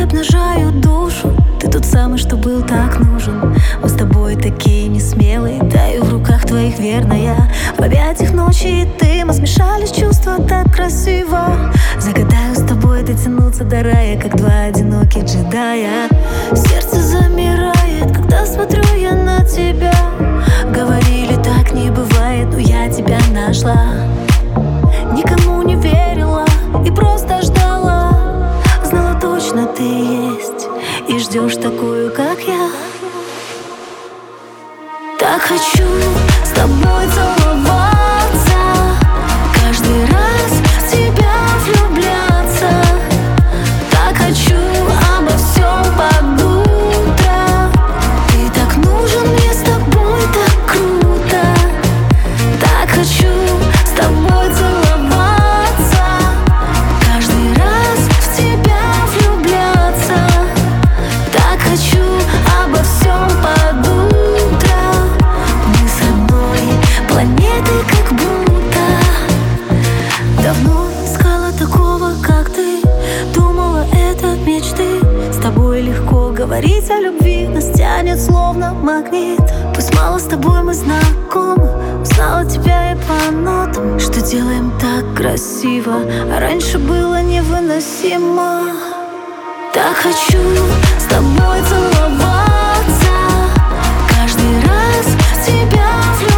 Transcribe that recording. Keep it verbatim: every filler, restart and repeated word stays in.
обнажают душу. Ты тот самый, что был так нужен. Мы с тобой такие несмелые. Таю в руках твоих верная. В объятиях ночи и ты. Мы смешались чувства так красиво. Загадаю с тобой дотянуться до рая, как два одиноких джедая. Сердце замирает, когда смотрю я на тебя. Говорили, так не бывает, но я тебя нашла. Никому не верила и просто ждала. Знала точно, ты есть и ждешь такую, как я. Так хочу с тобой целоваться, каждый раз в тебя влюбляться. Так хочу обо всем под утро. Ты так нужен мне, с тобой так круто. Так хочу с тобой целоваться, каждый раз в тебя влюбляться. Так хочу обо всем под утро. Мы с одной планеты как будто. Давно искала такого, как ты. Думала, это мечты. С тобой легко говорить о любви. Нас тянет словно магнит. Пусть мало с тобой мы знакомы. Узнала тебя я по нотам, что делаем так красиво, а раньше было невыносимо. Так хочу с тобой целоваться, каждый раз в тебя влюбляться.